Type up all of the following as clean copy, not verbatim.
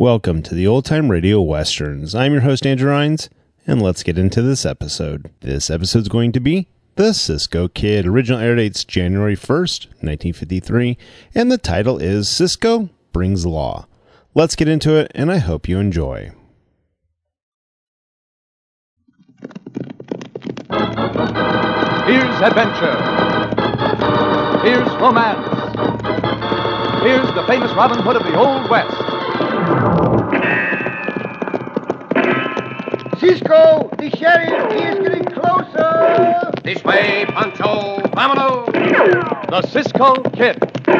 Welcome to the Old Time Radio Westerns. I'm your host, Andrew Rines, and let's get into this episode. This episode's going to be The Cisco Kid. Original air date's January 1st, 1953, and the title is Cisco Brings Law. Let's get into it, and I hope you enjoy. Here's adventure. Here's romance. Here's the famous Robin Hood of the Old West. Cisco, the sheriff, he is getting closer. This way, Pancho. Vámonos. The Cisco Kid.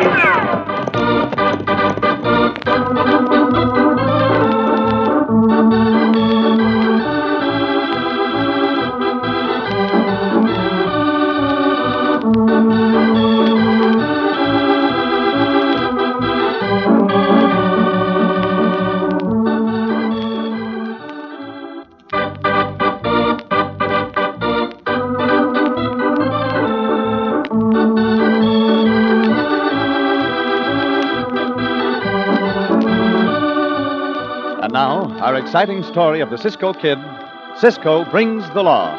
Now, our exciting story of the Cisco Kid, Cisco Brings the Law.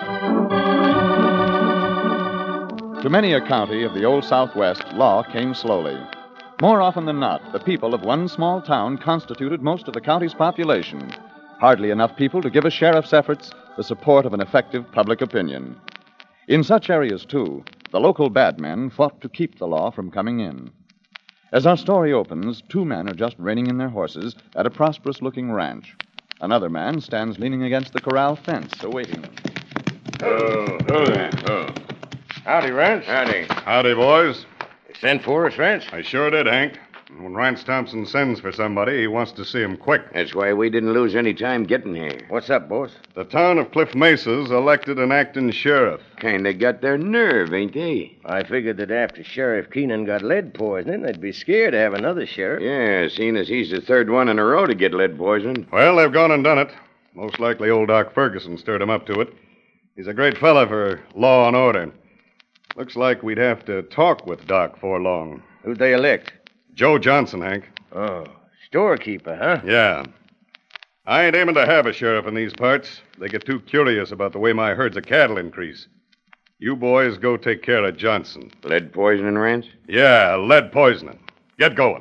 To many a county of the Old Southwest, law came slowly. More often than not, the people of one small town constituted most of the county's population. Hardly enough people to give a sheriff's efforts the support of an effective public opinion. In such areas, too, the local bad men fought to keep the law from coming in. As our story opens, two men are just reining in their horses at a prosperous-looking ranch. Another man stands leaning against the corral fence, awaiting them. Howdy, Rance. Howdy. Howdy, boys. You sent for us, Rance? I sure did, Hank. When Rance Thompson sends for somebody, he wants to see him quick. That's why we didn't lose any time getting here. What's up, boss? The town of Cliff Mesa's elected an acting sheriff. Kinda got their nerve, ain't they? I figured that after Sheriff Keenan got lead poisoning, they'd be scared to have another sheriff. Yeah, seeing as he's the third one in a row to get lead poisoning. Well, they've gone and done it. Most likely old Doc Ferguson stirred him up to it. He's a great fella for law and order. Looks like we'd have to talk with Doc for long. Who'd they elect? Joe Johnson, Hank. Oh, storekeeper, huh? Yeah. I ain't aiming to have a sheriff in these parts. They get too curious about the way my herds of cattle increase. You boys go take care of Johnson. Lead poisoning, Rance? Yeah, lead poisoning. Get going.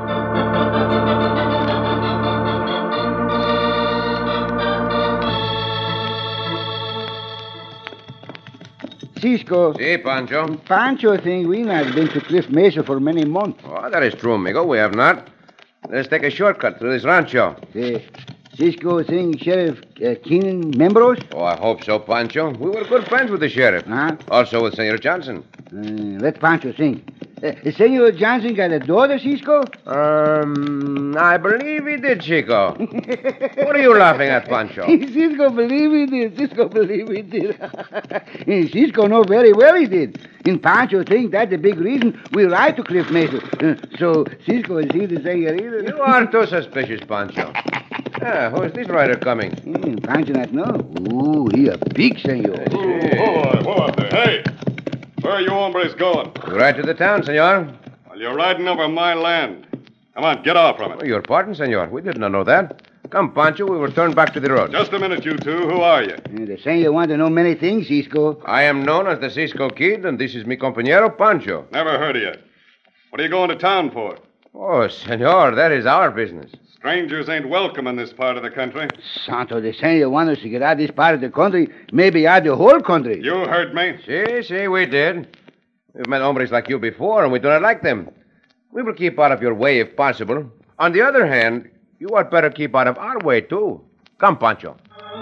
Cisco, Si, Pancho. Pancho think we not been to Cliff Mesa for many months. Oh, that is true, amigo. We have not. Let's take a shortcut through this rancho. Cisco think Sheriff Keenan members? Oh, I hope so, Pancho. We were good friends with the sheriff. Huh? Also with Senor Johnson. Let Pancho think. Senor Johnson got a daughter, Cisco? I believe he did, Chico. What are you laughing at, Pancho? Cisco believe he did. Cisco believe he did. Cisco know very well he did. And Pancho think that's the big reason we ride to Cliff Mesa. So Cisco is here to say either. You are too suspicious, Pancho. Who is this rider coming? Pancho not know. Ooh, he a big senor. Whoa up there. Hey, where are you hombres going? We ride to the town, senor. Well, you're riding over my land. Come on, get off from it. Oh, your pardon, senor. We did not know that. Come, Pancho, we will turn back to the road. Just a minute, you two. Who are you? The senor want to know many things, Cisco. I am known as the Cisco Kid, and this is mi compañero, Pancho. Never heard of you. What are you going to town for? Oh, senor, that is our business. Strangers ain't welcome in this part of the country. Santo, the senor want us to get out of this part of the country, maybe out of the whole country. You heard me. Si, we did. We've met hombres like you before, and we do not like them. We will keep out of your way if possible. On the other hand, you had better keep out of our way, too. Come, Pancho.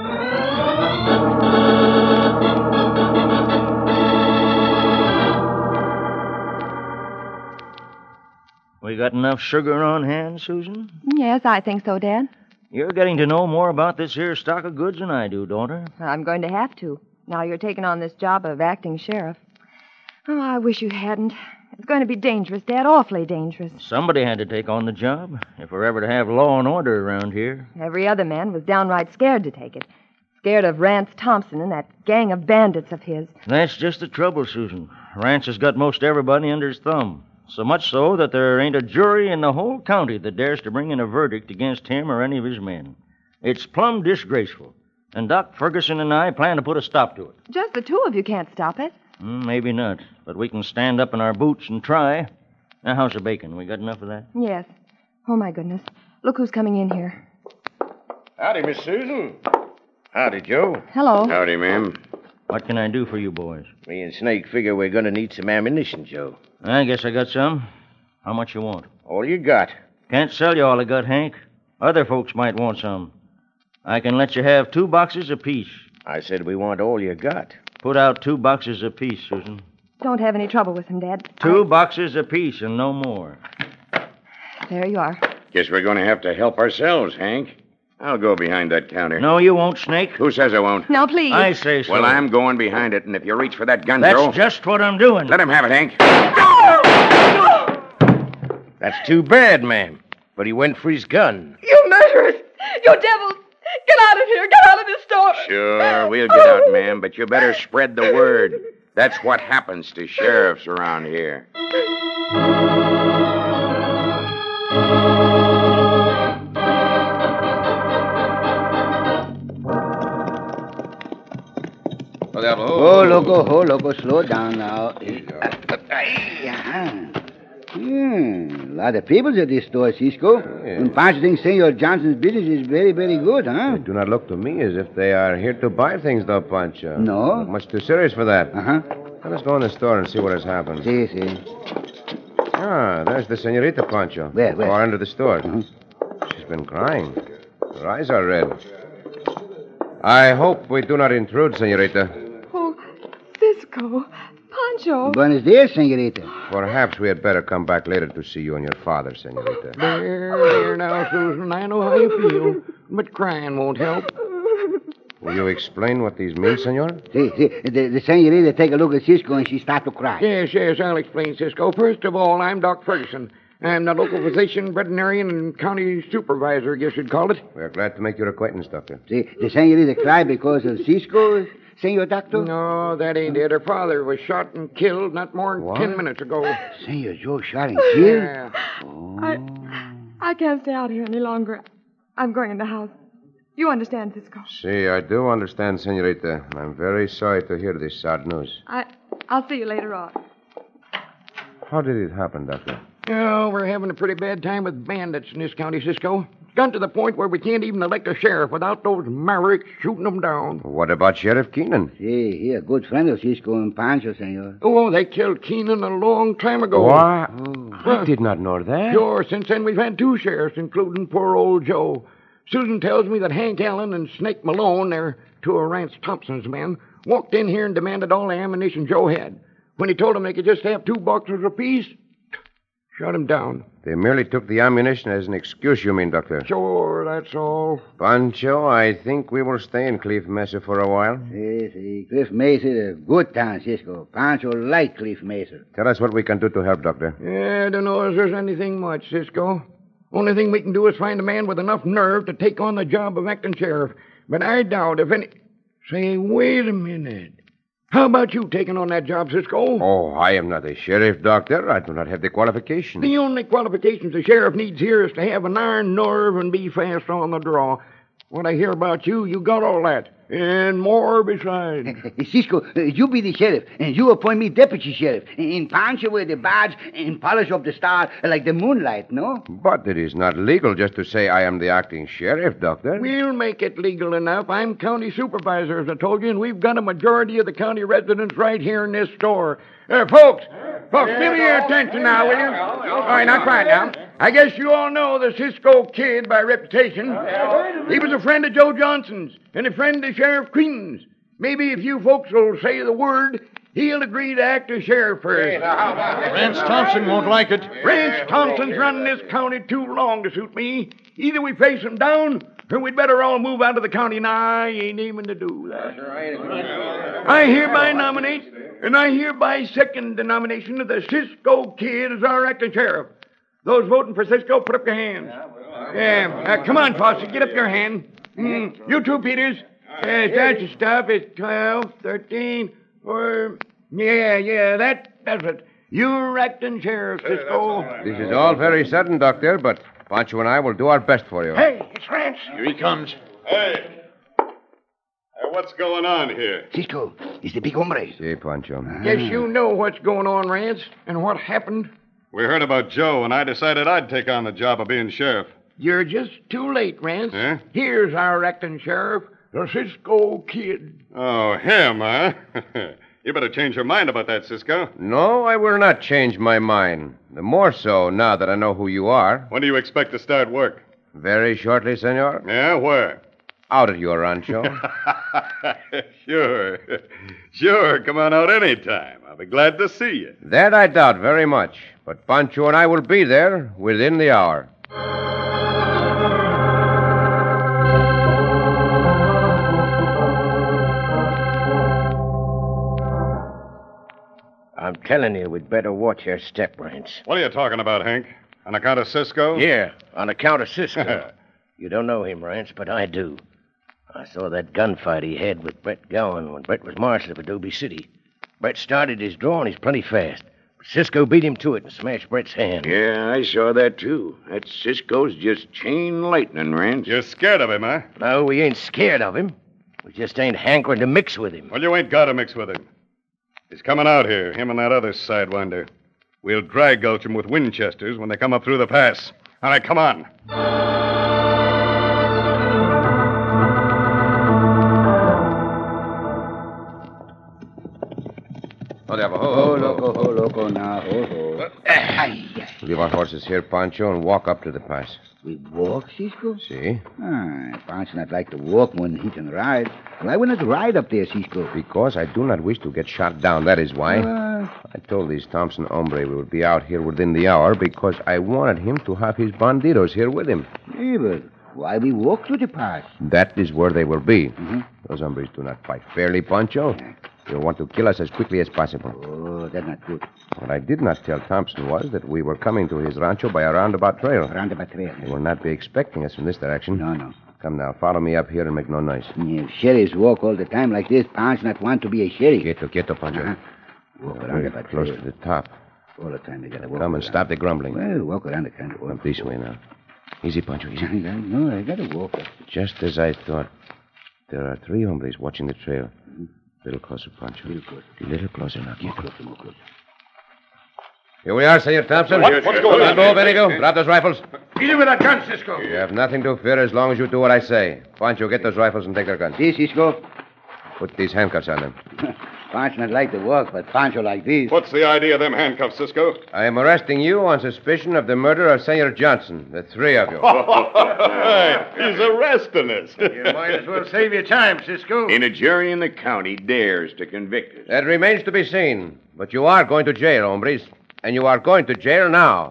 We got enough sugar on hand, Susan? Yes, I think so, Dad. You're getting to know more about this here stock of goods than I do, daughter. I'm going to have to. Now you're taking on this job of acting sheriff. Oh, I wish you hadn't. It's going to be dangerous, Dad, awfully dangerous. Somebody had to take on the job if we're ever to have law and order around here. Every other man was downright scared to take it. Scared of Rance Thompson and that gang of bandits of his. That's just the trouble, Susan. Rance has got most everybody under his thumb. So much so that there ain't a jury in the whole county that dares to bring in a verdict against him or any of his men. It's plumb disgraceful. And Doc Ferguson and I plan to put a stop to it. Just the two of you can't stop it. Maybe not, but we can stand up in our boots and try. Now, how's the bacon? We got enough of that? Yes. Oh, my goodness. Look who's coming in here. Howdy, Miss Susan. Howdy, Joe. Hello. Howdy, ma'am. What can I do for you boys? Me and Snake figure we're going to need some ammunition, Joe. I guess I got some. How much you want? All you got. Can't sell you all I got, Hank. Other folks might want some. I can let you have 2 boxes apiece. I said we want all you got. Put out 2 boxes apiece, Susan. Don't have any trouble with him, Dad. 2 boxes apiece and no more. There you are. Guess we're going to have to help ourselves, Hank. I'll go behind that counter. No, you won't, Snake. Who says I won't? Now, please. I say so. Well, I'm going behind it, and if you reach for that gun, That's Joe... just what I'm doing. Let him have it, Hank. That's too bad, ma'am. But he went for his gun. You murderers! You devils! Get out of here! Get out of this store! Sure, we'll get out, ma'am, but you better spread the word. That's what happens to sheriffs around here. Oh, loco, slow down now. A lot of people at this store, Cisco. And Pancho thinks Senor Johnson's business is very, very good, huh? They do not look to me as if they are here to buy things, though, Pancho. No. Not much too serious for that. Uh-huh. Let us go in the store and see what has happened. See. Ah, there's the senorita, Pancho. Where? Far into the store. Uh-huh. She's been crying. Her eyes are red. I hope we do not intrude, senorita. Oh, Cisco. Pancho. Buenos dias, senorita. Perhaps we had better come back later to see you and your father, senorita. There now, Susan. I know how you feel, but crying won't help. Will you explain what these mean, senor? See, the senorita take a look at Cisco and she start to cry. Yes, I'll explain, Cisco. First of all, I'm Doc Ferguson. I'm the local physician, veterinarian, and county supervisor, I guess you'd call it. We're glad to make your acquaintance, Doctor. See, the senorita cry because of Cisco, Senor Doctor? No, that ain't it. Her father was shot and killed not more than 10 minutes ago. Senor Joe shot and killed? Yeah. Oh. I can't stay out here any longer. I'm going in the house. You understand, Cisco? See, I do understand, senorita. I'm very sorry to hear this sad news. I'll see you later on. How did it happen, Doctor? Oh, we're having a pretty bad time with bandits in this county, Cisco. It's gotten to the point where we can't even elect a sheriff without those mavericks shooting them down. What about Sheriff Keenan? See, he a good friend of Cisco and Pancho, senor. Oh, they killed Keenan a long time ago. What? I did not know that. Sure, since then we've had 2 sheriffs, including poor old Joe. Susan tells me that Hank Allen and Snake Malone, they're 2 of Rance Thompson's men, walked in here and demanded all the ammunition Joe had. When he told them they could just have 2 boxes apiece, shut him down. They merely took the ammunition as an excuse, you mean, Doctor? Sure, that's all. Pancho, I think we will stay in Cliff Mesa for a while. See, Cliff Mesa is a good town, Cisco. Pancho like Cliff Mesa. Tell us what we can do to help, Doctor. Yeah, I don't know if there's anything much, Cisco. Only thing we can do is find a man with enough nerve to take on the job of acting sheriff. But I doubt if any... Say, wait a minute. How about you taking on that job, Cisco? Oh, I am not a sheriff, Doctor. I do not have the qualifications. The only qualifications a sheriff needs here is to have an iron nerve and be fast on the draw. What I hear about you, you got all that. And more besides. Cisco, you be the sheriff, and you appoint me deputy sheriff. And Pancho wear the badge and polish up the star like the moonlight, no? But it is not legal just to say I am the acting sheriff, Doctor. We'll make it legal enough. I'm county supervisor, as I told you, and we've got a majority of the county residents right here in this store. Folks, give me your attention now, will you? All right, now quiet now. I guess you all know the Cisco Kid by reputation. He was a friend of Joe Johnson's and a friend of Sheriff Queen's. Maybe if you folks will say the word, he'll agree to act as sheriff first. Rance Thompson won't like it. Rance Thompson's running this county too long to suit me. Either we face him down, or we'd better all move out of the county, and I ain't aiming to do that. I hereby nominate, and I hereby second the nomination of the Cisco Kid as our acting sheriff. Those voting for Cisco, put up your hands. Come on, Foster, get up your hand. You too, Peters. That's the stuff. It's 12, 13, or... Yeah, that does it. You're acting sheriff, Cisco. This is all very sudden, Doctor, but Pancho and I will do our best for you. Hey, it's Rance. Here he comes. Hey! What's going on here? Cisco, it's the big hombre. See, Pancho. Guess you know what's going on, Rance, and what happened. We heard about Joe, and I decided I'd take on the job of being sheriff. You're just too late, Rance. Huh? Here's our acting sheriff, the Cisco Kid. Oh, him, huh? You better change your mind about that, Cisco. No, I will not change my mind. The more so now that I know who you are. When do you expect to start work? Very shortly, senor. Yeah, where? Out at your rancho. Sure. Sure, come on out anytime. I'll be glad to see you. That I doubt very much. But Pancho and I will be there within the hour. I'm telling you, we'd better watch your step, Rance. What are you talking about, Hank? On account of Cisco? Yeah, on account of Cisco. You don't know him, Rance, but I do. I saw that gunfight he had with Brett Gowan when Brett was marshal of Adobe City. Brett started his draw, and he's plenty fast. But Cisco beat him to it and smashed Brett's hand. Yeah, I saw that, too. That Cisco's just chain lightning, Rance. You're scared of him, huh? No, we ain't scared of him. We just ain't hankering to mix with him. Well, you ain't got to mix with him. He's coming out here, him and that other sidewinder. We'll drag gulch him with Winchesters when they come up through the pass. All right, come on. Ho, loco, now, ho. Leave our horses here, Pancho, and walk up to the pass. We walk, Cisco? See? Pancho not like to walk more than he can ride. Why wouldn't ride up there, Cisco? Because I do not wish to get shot down, that is why. I told these Thompson hombre we would be out here within the hour because I wanted him to have his bandidos here with him. Yeah, but why we walk through the pass? That is where they will be. Mm-hmm. Those hombres do not fight fairly, Pancho. They want to kill us as quickly as possible. Oh, that's not good. What I did not tell Thompson was that we were coming to his rancho by a roundabout trail. Roundabout trail. They will not be expecting us from this direction. No. Come now, follow me up here and make no noise. Yeah, if sheriffs walk all the time like this, Pancho not want to be a sheriff. Quieto, Pancho. Walk Very around the close trail. to the top. All the time they gotta walk Come and around. stop the grumbling. Well, walk around the country. Come this way now. Easy, Pancho, easy. No, I gotta walk. Just as I thought. There are 3 hombres watching the trail. A little closer, Pancho. A little closer now. More closer. Here we are, Senor Thompson. What's going on? Move, Benito. Drop those rifles. Easy with that gun, Cisco. You have nothing to fear as long as you do what I say. Pancho, get those rifles and take their guns. See, Cisco? Put these handcuffs on them. Pancho not like to walk, but Pancho like this. What's the idea of them handcuffs, Cisco? I am arresting you on suspicion of the murder of Senor Johnson, the 3 of you. Hey, he's arresting us. You might as well save your time, Cisco. Ain't a jury in the county dares to convict us. That remains to be seen. But you are going to jail, hombres. And you are going to jail now.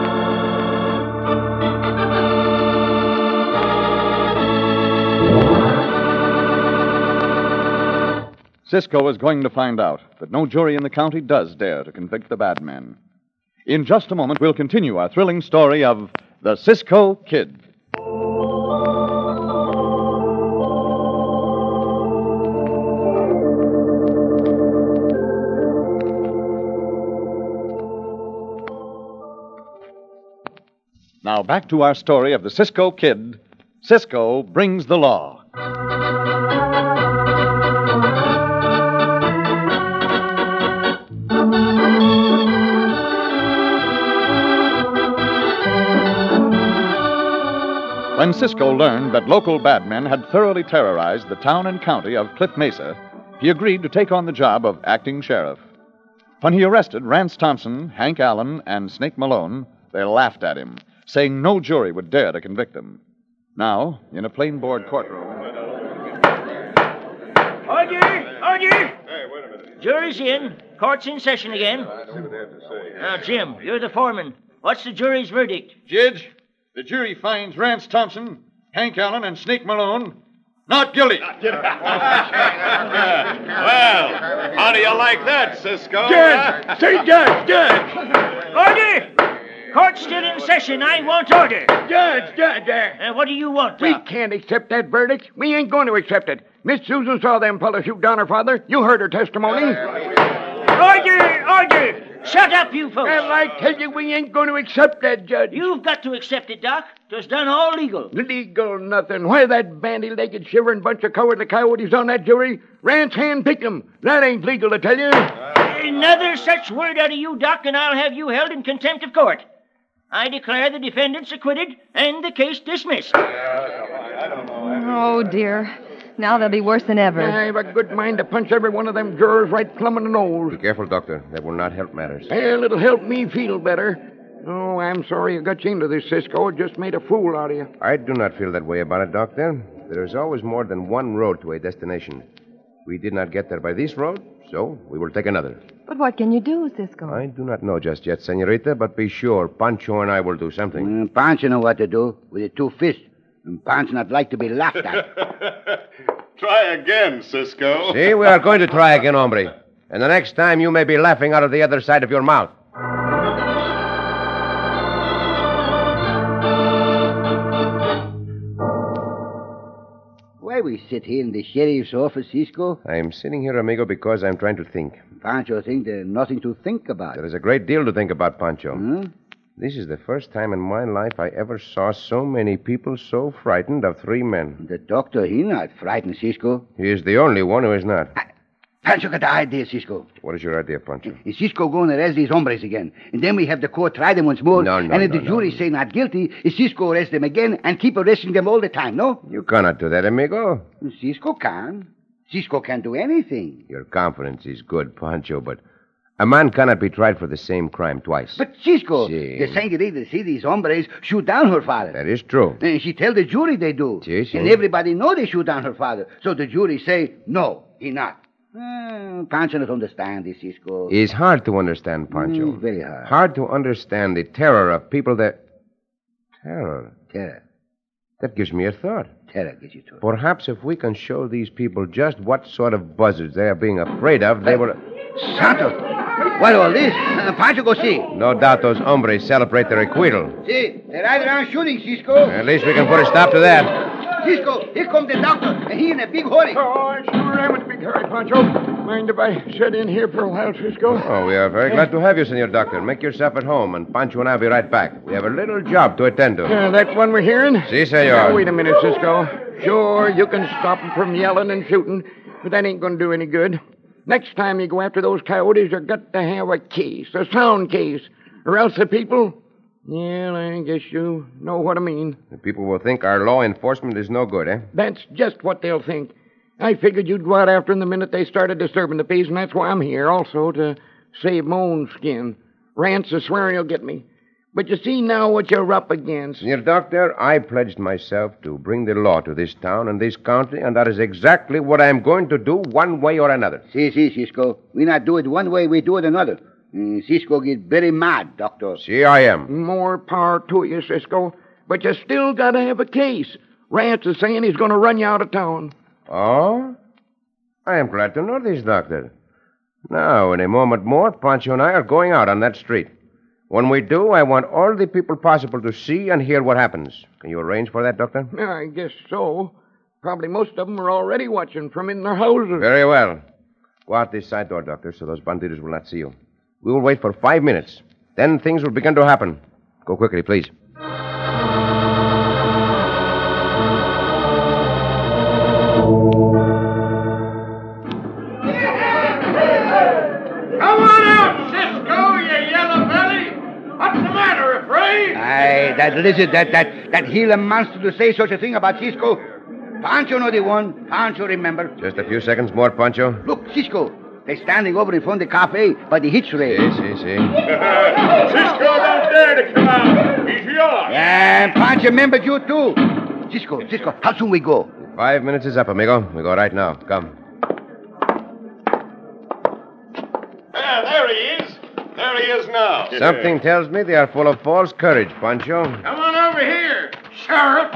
Cisco is going to find out that no jury in the county does dare to convict the bad men. In just a moment, we'll continue our thrilling story of the Cisco Kid. Now back to our story of the Cisco Kid. Cisco brings the law. When Cisco learned that local bad men had thoroughly terrorized the town and county of Cliff Mesa, he agreed to take on the job of acting sheriff. When he arrested Rance Thompson, Hank Allen, and Snake Malone, they laughed at him, saying no jury would dare to convict them. Now, in a plain board courtroom. Order! Hey, wait a minute. Jury's in. Court's in session again. I know what they have to say. Now, Jim, you're the foreman. What's the jury's verdict? Judge, the jury finds Rance Thompson, Hank Allen, and Snake Malone not guilty. Well, how do you like that, Cisco? Judge! Say judge! Order! Court's still in session. I want order. Judge! What do you want, We Doc? can't accept that verdict. We ain't going to accept it. Miss Susan saw them fellas shoot down her father. You heard her testimony. Order! Shut up, you folks. Well, I tell you, we ain't going to accept that, Judge. You've got to accept it, Doc. 'Twas done all legal. Legal nothing. Why that bandy-legged, shivering bunch of cowardly coyotes on that jury? Rance hand-picked 'em. That ain't legal, I tell you. Another such word out of you, Doc, and I'll have you held in contempt of court. I declare the defendants acquitted and the case dismissed. Oh, dear. Now they'll be worse than ever. I've a good mind to punch every one of them jurors right plumb in the nose. Be careful, Doctor. That will not help matters. Well, it'll help me feel better. Oh, I'm sorry you got you into this, Cisco. It just made a fool out of you. I do not feel that way about it, Doctor. There is always more than one road to a destination. We did not get there by this road, so we will take another. But what can you do, Cisco? I do not know just yet, Senorita, but be sure Pancho and I will do something. Pancho know what to do with the two fists. And Pancho not like to be laughed at. Try again, Cisco. See, we are going to try again, hombre. And the next time you may be laughing out of the other side of your mouth. Why we sit here in the sheriff's office, Cisco? I am sitting here, amigo, because I'm trying to think. Pancho think there's nothing to think about. There is a great deal to think about, Pancho. Huh? This is the first time in my life I ever saw so many people so frightened of three men. The doctor, he not frightened, Cisco. He is the only one who is not. Pancho got the idea, Cisco. What is your idea, Pancho? Is Cisco going to arrest these hombres again? And then we have the court try them once more. No, and if the jury say not guilty, is Cisco arrest them again and keep arresting them all the time, no? You cannot do that, amigo. Cisco can. Cisco can do anything. Your confidence is good, Pancho, but a man cannot be tried for the same crime twice. But Cisco, Si. the senorita see these hombres shoot down her father. That is true. And she tell the jury they do. Si, si. And everybody know they shoot down her father. So the jury say, no, he not. Pancho not understand this, Cisco. It's hard to understand, Pancho. Very hard. Hard to understand the terror of people that... Terror? Terror. That gives me a thought. Terror gives you to it. Perhaps if we can show these people just what sort of buzzards they are being afraid of, they will... Santo! What all this? Pancho, go see. No doubt those hombres celebrate their acquittal. See, they're right around shooting, Cisco. At least we can put a stop to that. Cisco, here comes the doctor, and he in a big hurry. Oh, I sure am in a big hurry, Pancho. Mind if I sit in here for a while, Cisco? Oh, we are very glad to have you, Senor Doctor. Make yourself at home, and Pancho and I will be right back. We have a little job to attend to. That one we're hearing? Si, senor. Now, wait a minute, Cisco. Sure, you can stop them from yelling and shooting, but that ain't going to do any good. Next time you go after those coyotes, you've got to have a case, a sound case, or else the people... Well, I guess you know what I mean. The people will think our law enforcement is no good, eh? That's just what they'll think. I figured you'd go out after them the minute they started disturbing the peace, and that's why I'm here, also, to save my own skin. Rance is swearing he'll get me. But you see now what you're up against. Senor Doctor, I pledged myself to bring the law to this town and this county, and that is exactly what I am going to do one way or another. Si, Cisco. We not do it one way, we do it another. Cisco get very mad, Doctor. See, I am. More power to you, Cisco. But you still got to have a case. Rance is saying he's going to run you out of town. Oh? I am glad to know this, Doctor. Now, in a moment more, Pancho and I are going out on that street. When we do, I want all the people possible to see and hear what happens. Can you arrange for that, Doctor? I guess so. Probably most of them are already watching from in their houses. Very well. Go out this side door, Doctor, so those bandidos will not see you. We will wait for 5 minutes. Then things will begin to happen. Go quickly, please. Come on out, Cisco, you yellow belly. What's the matter, afraid? Aye, that lizard, that Gila monster to say such a thing about Cisco. Pancho know the one. Pancho remember. Just a few seconds more, Pancho. Look, Cisco. They're standing over in front of the cafe by the hitch rail. See. Cisco don't dare to come out. He's yours. And Pancho remembered you, too. Cisco, how soon we go? 5 minutes is up, amigo. We go right now. Come. There he is. There he is now. Something tells me they are full of false courage, Pancho. Come on over here, Sheriff.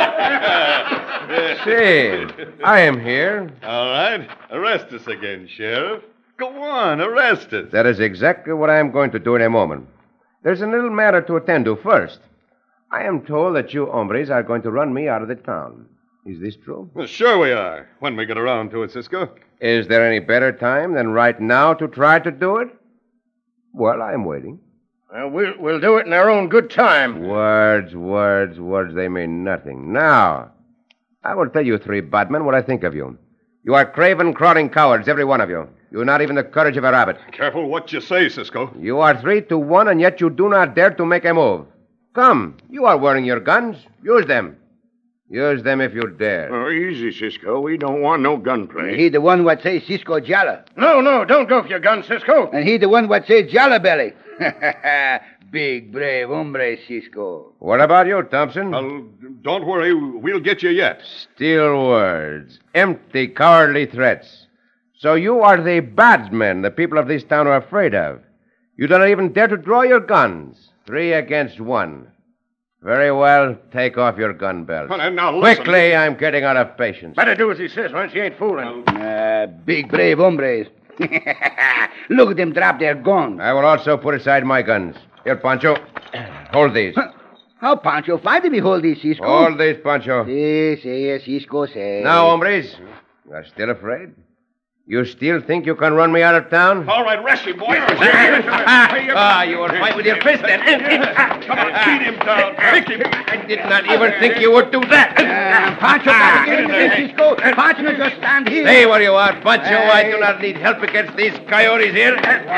See, I am here. All right. Arrest us again, Sheriff. Go on, arrest us. That is exactly what I am going to do in a moment. There's a little matter to attend to first. I am told that you hombres are going to run me out of the town. Is this true? Well, sure we are, when we get around to it, Cisco. Is there any better time than right now to try to do it? Well, I'm waiting. Well, we'll do it in our own good time. Words. They mean nothing. Now, I will tell you three bad men what I think of you. You are craven, crawling cowards, every one of you. You've not even the courage of a rabbit. Careful what you say, Cisco. You are 3-1, and yet you do not dare to make a move. Come, you are wearing your guns. Use them. Use them if you dare. Oh, easy, Cisco. We don't want no gunplay. He the one what say Cisco Jala. No, don't go for your gun, Cisco. And he the one what say Jala Belly. Big, brave hombre, Cisco. What about you, Thompson? Well, don't worry. We'll get you yet. Still words. Empty, cowardly threats. So you are the bad men the people of this town are afraid of. You do not even dare to draw your guns. 3 against 1. Very well. Take off your gun belts. Well, now listen. Quickly, I'm getting out of patience. Better do as he says, Rance. He ain't fooling. Big, brave hombres. Look at them drop their guns. I will also put aside my guns. Here, Pancho. Hold these. How Pancho find me hold these, Cisco? Hold these, Pancho. Yes, Cisco says. Now, hombres, you are still afraid? You still think you can run me out of town? All right, rest him, boy. You will fight with your fist then. Come on, beat him down. Kick him. I did not even think you would do that. Pancho, gotta get into this, Cisco. Pancho, just stand here. Stay where you are, Pancho. I do not need help against these coyotes here.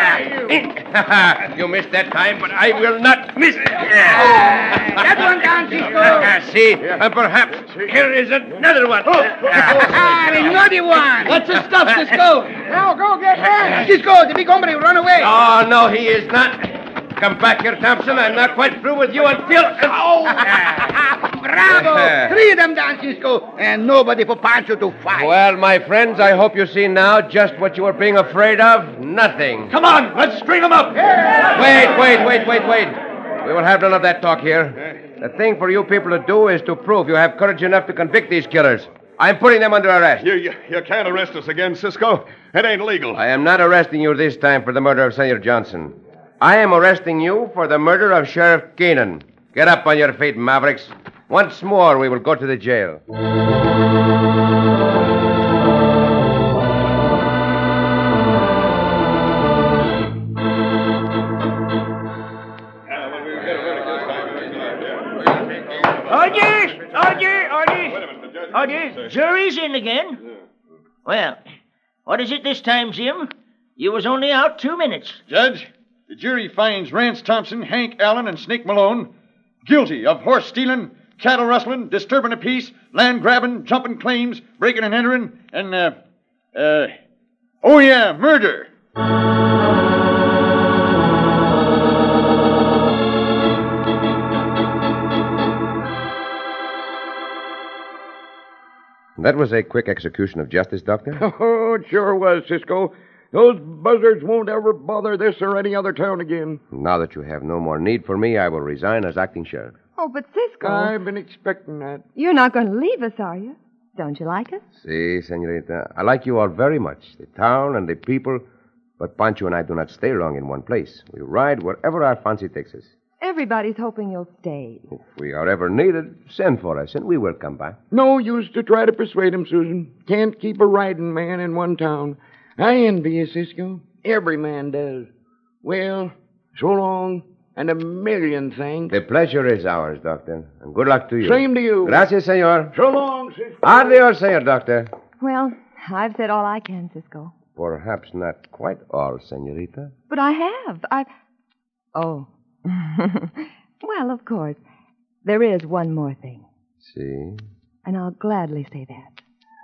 You missed that time, but I will not miss. That one down, Cisco. See, and perhaps here is another one. Another one. What's the stuff, Cisco? Now go get him. Cisco, the big hombre, run away. Oh, no, he is not. Come back here, Thompson. I'm not quite through with you until... Bravo! 3 of them down, Cisco, and nobody for Pancho to fight. Well, my friends, I hope you see now just what you were being afraid of. Nothing. Come on, let's string them up. Wait. We will have none of that talk here. The thing for you people to do is to prove you have courage enough to convict these killers. I'm putting them under arrest. You can't arrest us again, Cisco. It ain't legal. I am not arresting you this time for the murder of Senor Johnson. I am arresting you for the murder of Sheriff Keenan. Get up on your feet, Mavericks. Once more, we will go to the jail. Order. Jury's in again. Well, what is it this time, Jim? You was only out 2 minutes. Judge, the jury finds Rance Thompson, Hank Allen, and Snake Malone guilty of horse stealing, cattle rustling, disturbing the peace, land grabbing, jumping claims, breaking and entering, and, murder. That was a quick execution of justice, Doctor? Oh, it sure was, Cisco. Those buzzards won't ever bother this or any other town again. Now that you have no more need for me, I will resign as acting sheriff. Oh, but Cisco. I've been expecting that. You're not going to leave us, are you? Don't you like us? Si, senorita. I like you all very much. The town and the people. But Pancho and I do not stay long in one place. We ride wherever our fancy takes us. Everybody's hoping you'll stay. If we are ever needed, send for us, and we will come back. No use to try to persuade him, Susan. Can't keep a riding man in one town. I envy you, Cisco. Every man does. Well, so long, and a million thanks. The pleasure is ours, Doctor. And good luck to you. Same to you. Gracias, senor. So long, Cisco. Adios, senor Doctor. Well, I've said all I can, Cisco. Perhaps not quite all, senorita. But I have. Oh. Well, of course. There is one more thing. See? And I'll gladly say that.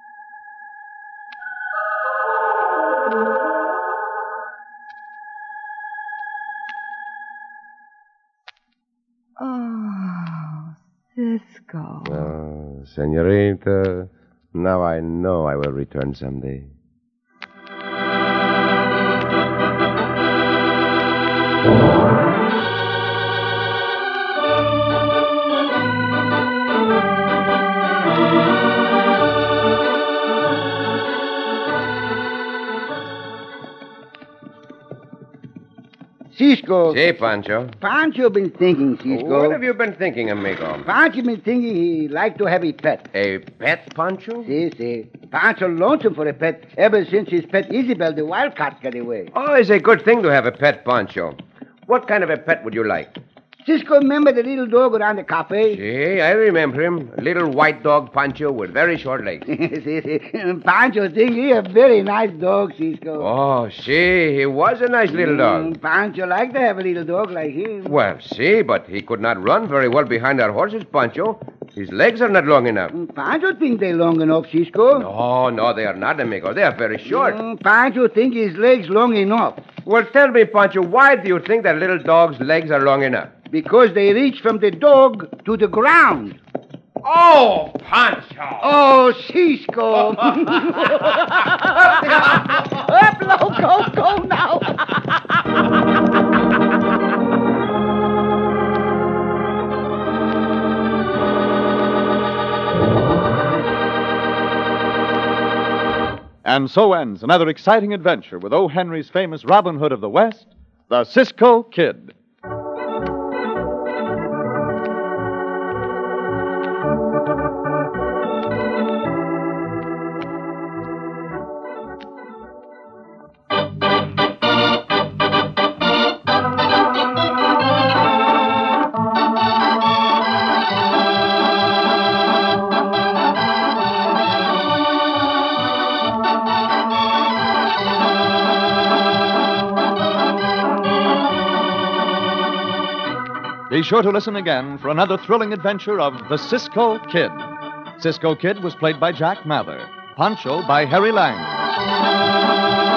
Oh, Cisco. Oh, senorita, now I know I will return someday. Cisco. Si, Pancho. Pancho been thinking, Cisco. What have you been thinking, amigo? Pancho been thinking he like to have a pet. A pet, Pancho? Si. Pancho lonesome for a pet ever since his pet Isabel the wildcat got away. Oh, it's a good thing to have a pet, Pancho. What kind of a pet would you like? Cisco, remember the little dog around the cafe? Si, I remember him. A little white dog, Pancho, with very short legs. Si. Pancho think he a very nice dog, Cisco. Oh, si, he was a nice little dog. Pancho like to have a little dog like him. Well, si, but he could not run very well behind our horses, Pancho. His legs are not long enough. Pancho think they long enough, Cisco. No, they are not, amigo. They are very short. Pancho think his legs long enough. Well, tell me, Pancho, why do you think that little dog's legs are long enough? Because they reach from the dog to the ground. Oh, Pancho! Oh, Cisco! Up, loco, go now! And so ends another exciting adventure with O. Henry's famous Robin Hood of the West, the Cisco Kid. Be sure to listen again for another thrilling adventure of the Cisco Kid. Cisco Kid was played by Jack Mather. Pancho by Harry Lang.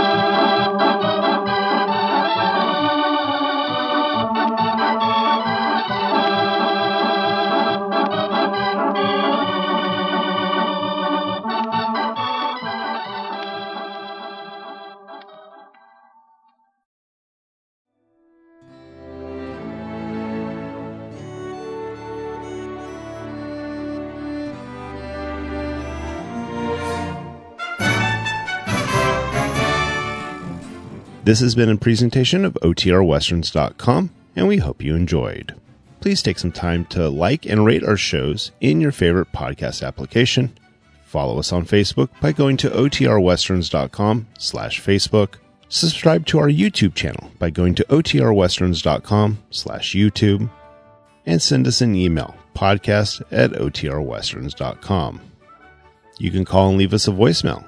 This has been a presentation of OTRWesterns.com, and we hope you enjoyed. Please take some time to like and rate our shows in your favorite podcast application. Follow us on Facebook by going to OTRWesterns.com/Facebook. Subscribe to our YouTube channel by going to OTRWesterns.com/YouTube. And send us an email, podcast@OTRWesterns.com. You can call and leave us a voicemail,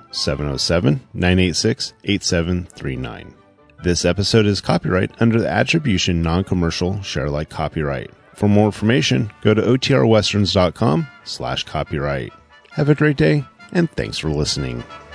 707-986-8739. This episode is copyright under the Attribution Non-Commercial Share-alike copyright. For more information, go to OTRWesterns.com/copyright. Have a great day, and thanks for listening.